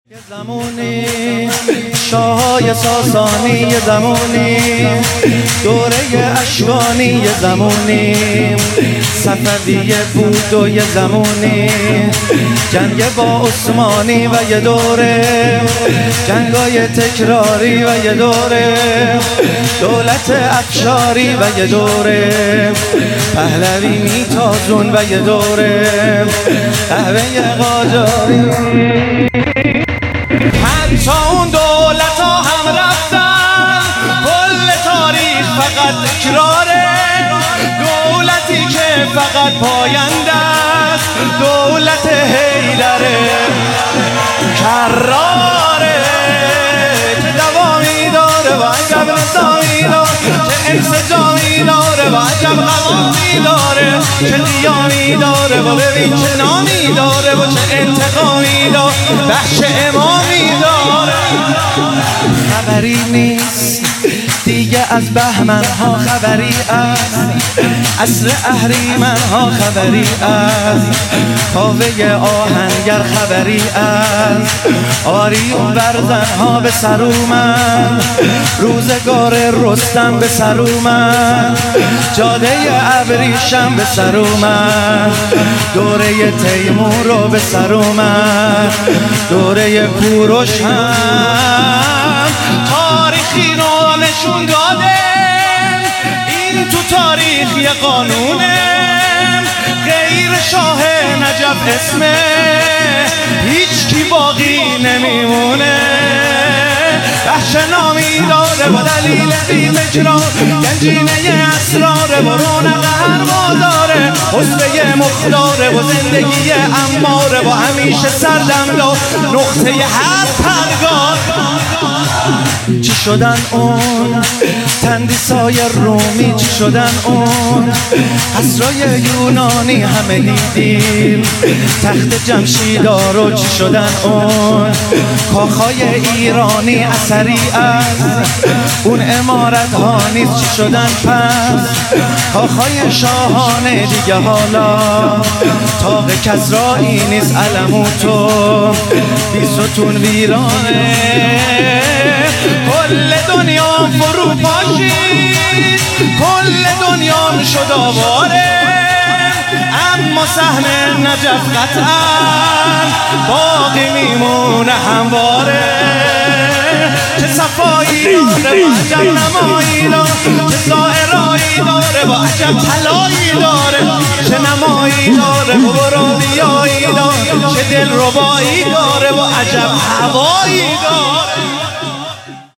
یه زمانی شاه‌های ساسانی، یه زمانی دوره اشکانی، یه زمانی صفویه بود و یه زمانی جنگ با عثمانی و یه دوره جنگای تکراری و یه دوره دولت افشاری و یه دوره پهلوی میتازون و یه دوره قهوه قاجاری. حتی اون دولت ها هم رفتن، کل تاریخ فقط تکراره. دولتی که فقط پاینده است دولت حیدره، کراره که دوامی داره و عجب نظامی داره، چه انسجامی داره و عجب قوامی داره، چه قیامی داره و ببین چه نامی داره و چه انتقامی داره، بخش امامی داره. خبری نیست دیگه از بهمن ها، خبری است عصر اهریمن ها، خبری است کاوه آهنگر، خبری است آریون برزن ها به سر اومد، روزگار رستم به سر اومد، جاده ابریشم به سر اومد، دوره تیمور رو به سر اومد، دوره کوروش هم تاریخی رو نشون داده. این تو تاریخ یه قانونه، غیر شاه نجف اسمه هیچ کی باقی نمیمونه. بخش نامی داره با دلیل قیم اجرا، گنجینه اسراره و رونق هر ماداره، حسبه مختاره و زندگی اماره و همیشه سردملا نقطه هر پرگار. چی شدن اون تندیسای رومی، چی شدن اون قصرای یونانی همه دیدیم، تخت جمشیدارو چی شدن اون کاخای ایرانی اثری از اون امارت ها نیست، چی شدن پس کاخای شاهانه دیگه حالا تاق کسرایی نیست، علموتو بی ستون ویرانه. کل دنیا فرو پاشید، کل دنیا شد آواره، اما سهم نجف قطعا باقی میمونه همواره. چه صفایی داره و عجب نمایی داره، چه زائرایی داره و عجب طلایی داره، چه نمایی داره و برادیایی داره، چه دلربایی داره و عجب هوایی داره.